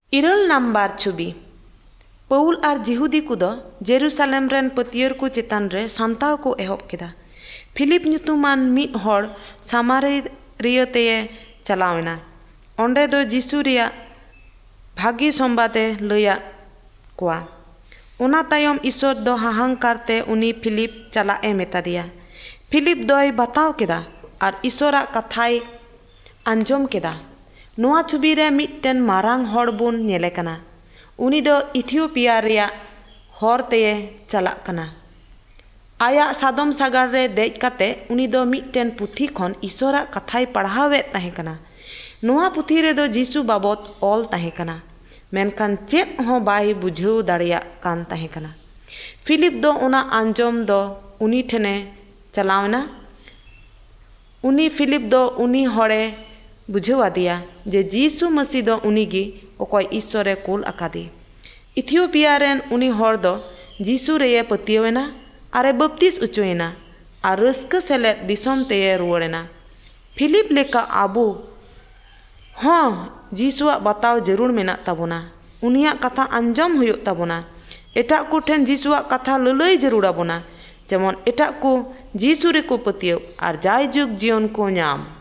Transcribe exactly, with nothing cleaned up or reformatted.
इरल number छुबी Paul और जिहुदी को Jerusalem rain पतियर को चेतान रे सांताव को एहब केदा। फिलिप ᱧᱩᱛᱩᱢᱟᱱ ᱢᱤᱫ ᱦᱚᱲ सामारिया ते चलावेना। ओंडे दो जिसु रिया भागी संबादे लैया कोआ। ओना तायम ईश्वर दो हाहांकार ते उनी फिलिप चलाए मेता दिया। फिलिप दोय बताव केदा और ईश्वरा कथाय आंजम केदा। नोआ छुबी रे मिटन मारांग हड़ बुन नेले कना। उनी दो इथियोपिया रिया हर ते चला कना। आया सादम सागर रे देज काते उनी दो मिटन पुथी खन ईश्वरा कथाय पढ़ावे ताहे कना। नोआ पुथी रे दो जीसु बाबत ऑल ताहे कना। मेनखान चेत हो बाय बुझाव दाड़िया कान ताहे कना। फिलिप दो ओना आंजम दो उनी ठेने चलावना। उनी फिलिप दो उनी हड़े बुझावा दिया जे जीसु मसीह दो उनीगी ओकय ईश्वरे कुल अकादी। इथियोपिया रेन उनी हर दो जीसु रे पतियवेना आरे बपतिस उचुएना और रस्क सेलेद दिसम ते रुवाड़ेना। फिलिप लेका आबू हाँ जीसुआ बताव जरूर मेना ताबोना। उनिया कथा आंजम हुयो ताबोना। एटा को ठेन जीसुआ कथा ललई जरूर आबोना जेमन एटा को जीसु रे को पतियव और जाय जुग जीवन को नाम।